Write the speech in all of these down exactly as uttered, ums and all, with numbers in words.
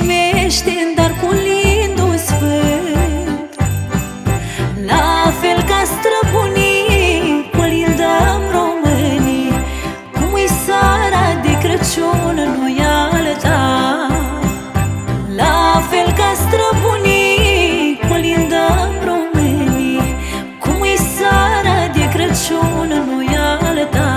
primește, dar cu lindul sfânt. La fel ca străbunii, colindăm românii, cum-i seara de Crăciun, noi alta. La fel ca străbunii, colindăm românii, cum-i seara de Crăciun, noi alta.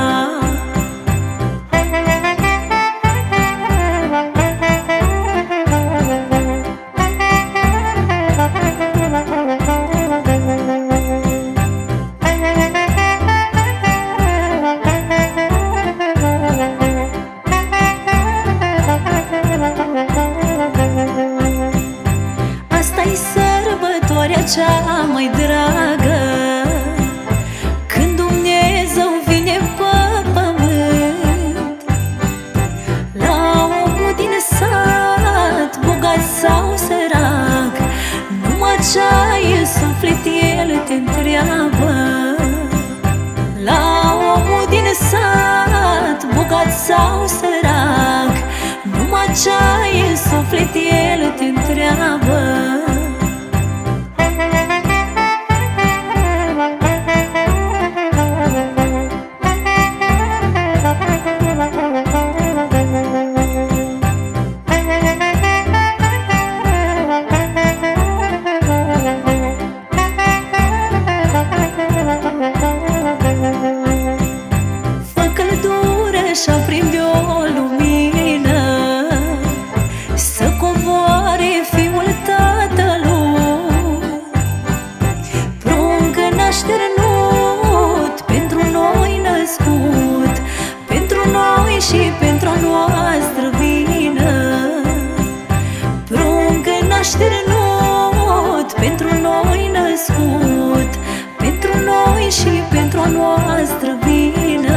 Asta-i sărbătoarea cea mai dragă, când Dumnezeu vine pe pământ. La omul din sat, bogat sau sărac, numai ce-ai suflet el te întreabă. La omul din sat, bogat sau sărac, numai ce-ai suflet el te întreabă. Și aprinde o lumină, să coboare fiul tatălui. Pruncă n-așternut, pentru noi născut, pentru noi și pentru a noastră vină. Pruncă n-așternut, pentru noi născut, pentru noi și pentru a noastră vină.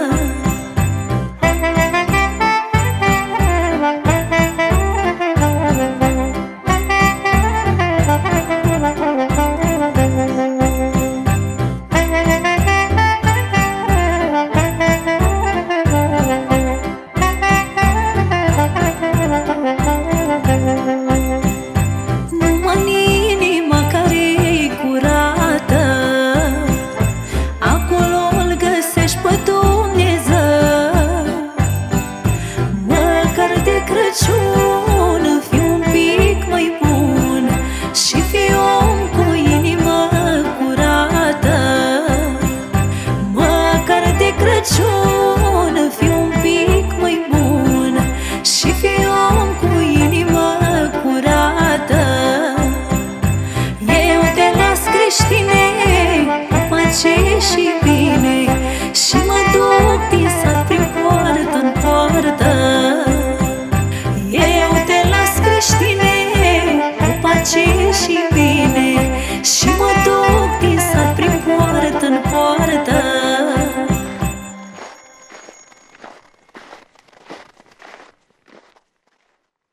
Crăciun, fii un pic mai bun și fii om cu inimă curată. Măcar de Crăciun, fii un pic mai bun și fii om cu inimă curată. Eu te las, creștine, cu pace și bine, și mă duc din sat prin poartă în poartă. Eu te las, creștine, cu pace și